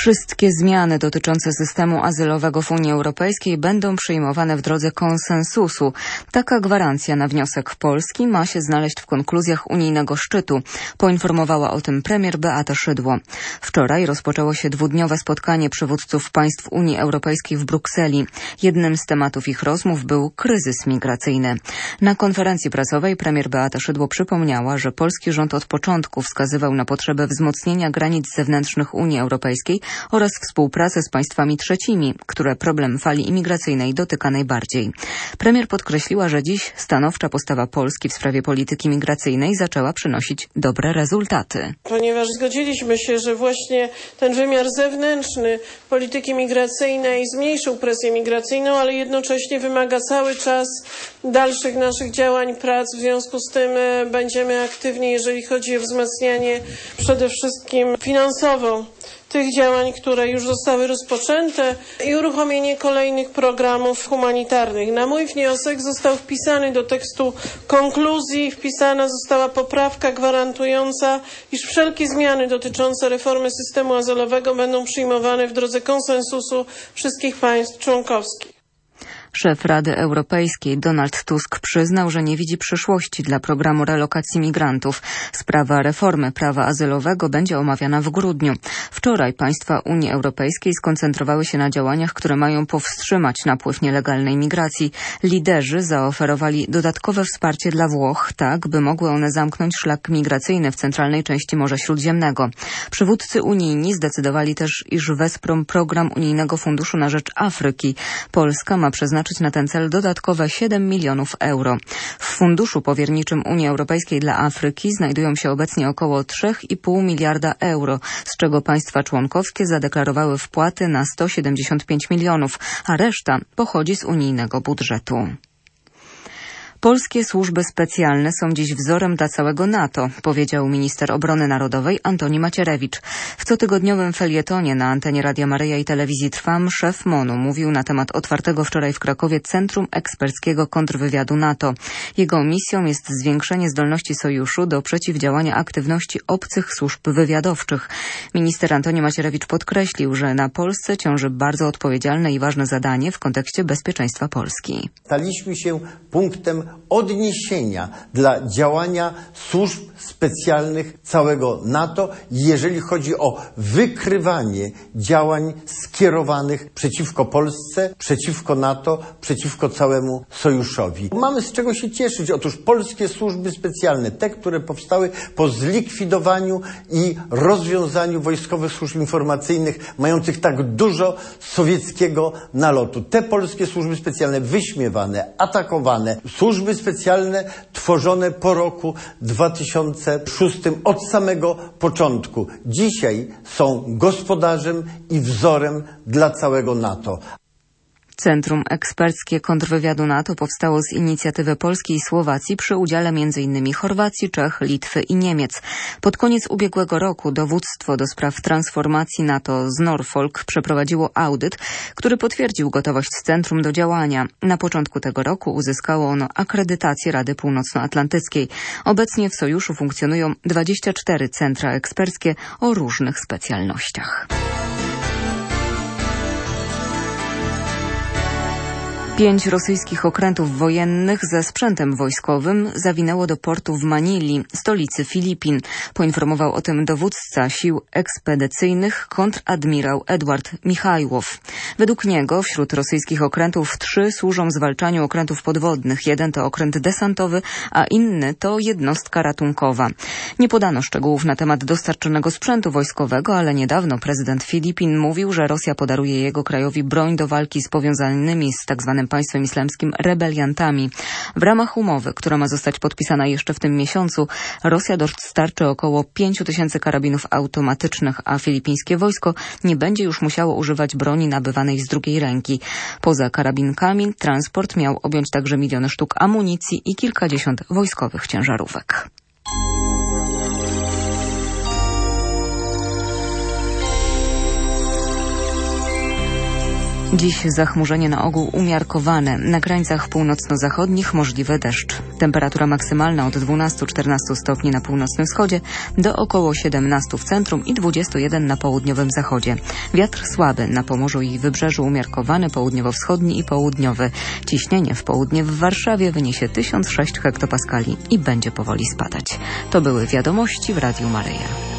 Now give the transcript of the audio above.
Wszystkie zmiany dotyczące systemu azylowego w Unii Europejskiej będą przyjmowane w drodze konsensusu. Taka gwarancja na wniosek Polski ma się znaleźć w konkluzjach unijnego szczytu. Poinformowała o tym premier Beata Szydło. Wczoraj rozpoczęło się dwudniowe spotkanie przywódców państw Unii Europejskiej w Brukseli. Jednym z tematów ich rozmów był kryzys migracyjny. Na konferencji prasowej premier Beata Szydło przypomniała, że polski rząd od początku wskazywał na potrzebę wzmocnienia granic zewnętrznych Unii Europejskiej oraz współpracę z państwami trzecimi, które problem fali imigracyjnej dotyka najbardziej. Premier podkreśliła, że dziś stanowcza postawa Polski w sprawie polityki migracyjnej zaczęła przynosić dobre rezultaty. Ponieważ zgodziliśmy się, że właśnie ten wymiar zewnętrzny polityki migracyjnej zmniejszył presję migracyjną, ale jednocześnie wymaga cały czas dalszych naszych działań, prac. W związku z tym będziemy aktywni, jeżeli chodzi o wzmacnianie przede wszystkim finansowo tych działań, które już zostały rozpoczęte i uruchomienie kolejnych programów humanitarnych. Na mój wniosek został wpisany do tekstu konkluzji, wpisana została poprawka gwarantująca, iż wszelkie zmiany dotyczące reformy systemu azylowego będą przyjmowane w drodze konsensusu wszystkich państw członkowskich. Szef Rady Europejskiej Donald Tusk przyznał, że nie widzi przyszłości dla programu relokacji migrantów. Sprawa reformy prawa azylowego będzie omawiana w grudniu. Wczoraj państwa Unii Europejskiej skoncentrowały się na działaniach, które mają powstrzymać napływ nielegalnej migracji. Liderzy zaoferowali dodatkowe wsparcie dla Włoch, tak by mogły one zamknąć szlak migracyjny w centralnej części Morza Śródziemnego. Przywódcy unijni zdecydowali też, iż wesprą program Unijnego Funduszu na rzecz Afryki. Polska ma przeznaczyć na ten cel dodatkowe 7 milionów euro. W Funduszu Powierniczym Unii Europejskiej dla Afryki znajdują się obecnie około 3,5 miliarda euro, z czego państwa członkowskie zadeklarowały wpłaty na 175 milionów, a reszta pochodzi z unijnego budżetu. Polskie służby specjalne są dziś wzorem dla całego NATO, powiedział minister obrony narodowej Antoni Macierewicz. W cotygodniowym felietonie na antenie Radia Maryja i telewizji Trwam szef MON-u mówił na temat otwartego wczoraj w Krakowie Centrum Eksperckiego Kontrwywiadu NATO. Jego misją jest zwiększenie zdolności sojuszu do przeciwdziałania aktywności obcych służb wywiadowczych. Minister Antoni Macierewicz podkreślił, że na Polsce ciąży bardzo odpowiedzialne i ważne zadanie w kontekście bezpieczeństwa Polski. Staliśmy się punktem odniesienia dla działania służb specjalnych całego NATO, jeżeli chodzi o wykrywanie działań skierowanych przeciwko Polsce, przeciwko NATO, przeciwko całemu sojuszowi. Mamy z czego się cieszyć. Otóż polskie służby specjalne, te, które powstały po zlikwidowaniu i rozwiązaniu wojskowych służb informacyjnych, mających tak dużo sowieckiego nalotu. Te polskie służby specjalne wyśmiewane, atakowane, służby specjalne tworzone po roku 2006 od samego początku. Dzisiaj są gospodarzem i wzorem dla całego NATO. Centrum Eksperckie Kontrwywiadu NATO powstało z inicjatywy Polski i Słowacji przy udziale m.in. Chorwacji, Czech, Litwy i Niemiec. Pod koniec ubiegłego roku dowództwo do spraw transformacji NATO z Norfolk przeprowadziło audyt, który potwierdził gotowość centrum do działania. Na początku tego roku uzyskało ono akredytację Rady Północnoatlantyckiej. Obecnie w sojuszu funkcjonują 24 centra eksperckie o różnych specjalnościach. 5 rosyjskich okrętów wojennych ze sprzętem wojskowym zawinęło do portu w Manili, stolicy Filipin. Poinformował o tym dowódca sił ekspedycyjnych kontradmirał Edward Michajłow. Według niego wśród rosyjskich okrętów 3 służą zwalczaniu okrętów podwodnych. Jeden to okręt desantowy, a inny to jednostka ratunkowa. Nie podano szczegółów na temat dostarczonego sprzętu wojskowego, ale niedawno prezydent Filipin mówił, że Rosja podaruje jego krajowi broń do walki z powiązanymi z tzw. państwem islamskim rebeliantami. W ramach umowy, która ma zostać podpisana jeszcze w tym miesiącu, Rosja dostarczy około 5 000 karabinów automatycznych, a filipińskie wojsko nie będzie już musiało używać broni nabywanej z drugiej ręki. Poza karabinkami transport miał objąć także miliony sztuk amunicji i kilkadziesiąt wojskowych ciężarówek. Dziś zachmurzenie na ogół umiarkowane. Na krańcach północno-zachodnich możliwy deszcz. Temperatura maksymalna od 12-14 stopni na północnym wschodzie do około 17 w centrum i 21 na południowym zachodzie. Wiatr słaby, na Pomorzu i Wybrzeżu umiarkowany, południowo-wschodni i południowy. Ciśnienie w południe w Warszawie wyniesie 1006 hektopaskali i będzie powoli spadać. To były wiadomości w Radiu Maryja.